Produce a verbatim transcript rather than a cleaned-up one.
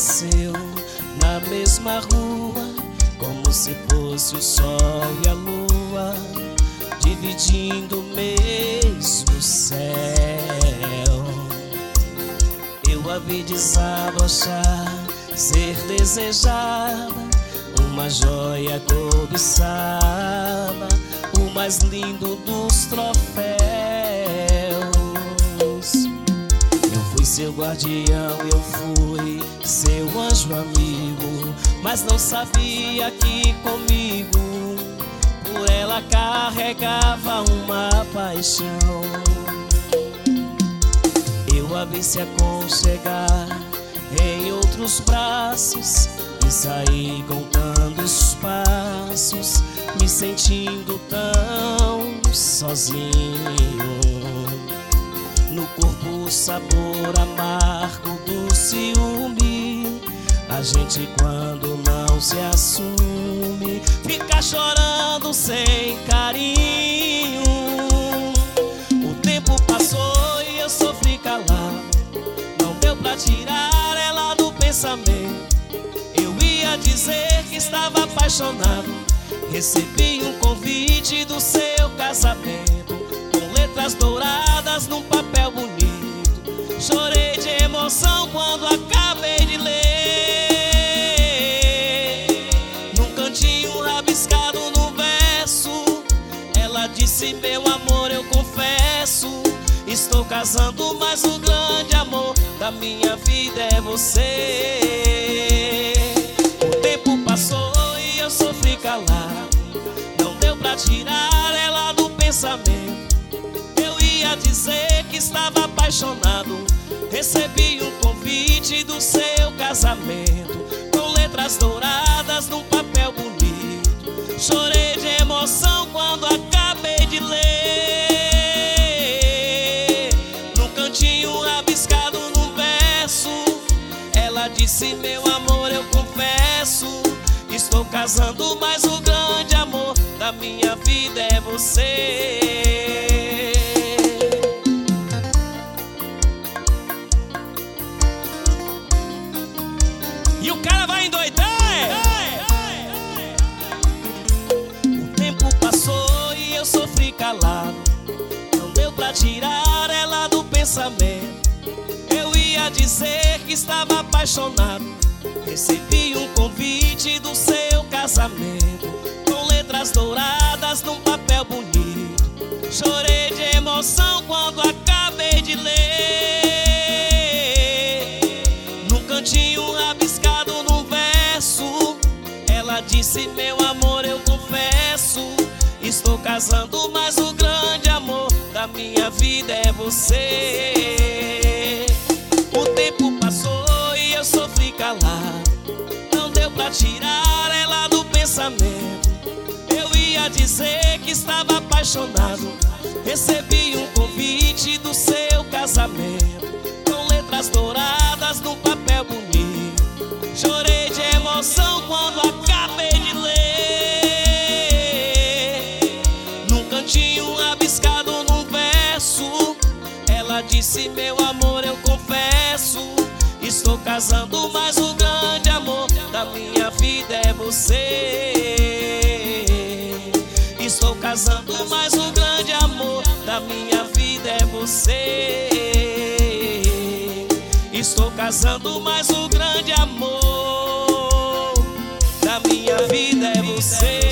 nasceu na mesma rua, como se fosse o sol e a lua, dividindo o mesmo céu. Eu a vi desabrochar, ser desejada, uma joia cobiçada, o mais lindo dos troféus. Eu fui seu guardião, eu fui seu anjo amigo, mas não sabia que comigo por ela carregava uma paixão. Eu a vi se aconchegar em outros braços e saí contando os passos, me sentindo tão sozinho. No corpo o sabor amargo do ciúme, a gente quando não se assume fica chorando sem carinho. O tempo passou e eu sofri calado, não deu pra tirar ela do pensamento. Eu ia dizer que estava apaixonado, recebi um convite do seu casamento, com letras douradas num papel bonito. Chorei de emoção quando acabei de ler. Num cantinho rabiscado no verso, ela disse: meu amor, eu confesso, estou casando, mas o grande amor da minha vida é você. O tempo passou e eu sofri calado, não deu pra tirar ela do pensamento. Eu ia dizer que estava apaixonado, recebi um convite do seu casamento, com letras douradas num papel bonito. Chorei de emoção quando acabei de ler. Num cantinho rabiscado num verso, ela disse: meu amor, eu confesso, estou casando, mas o grande amor da minha vida é você. E o cara vai endoidar. O tempo passou e eu sofri calado, não deu pra tirar ela do pensamento. Eu ia dizer que estava apaixonado, recebi um convite do seu casamento, com letras douradas num papel bonito. Chorei de emoção quando acabei de ler. Num cantinho rabiscado num verso, ela disse: meu amor, eu confesso, estou casando, mas o grande amor da minha vida é você. O tempo passou e eu sofri calado, não deu pra tirar ela do pensamento. Eu ia dizer que estava apaixonado, recebi um convite do seu casamento, com letras douradas num papel bonito. Chorei de emoção quando acabei de ler. Num cantinho rabiscado num verso, ela disse: meu amor, eu confesso, estou casando, mas o grande amor da minha vida é você. Estou casando, mas o grande amor da minha vida é você. Estou casando, mas o grande amor da minha vida é você.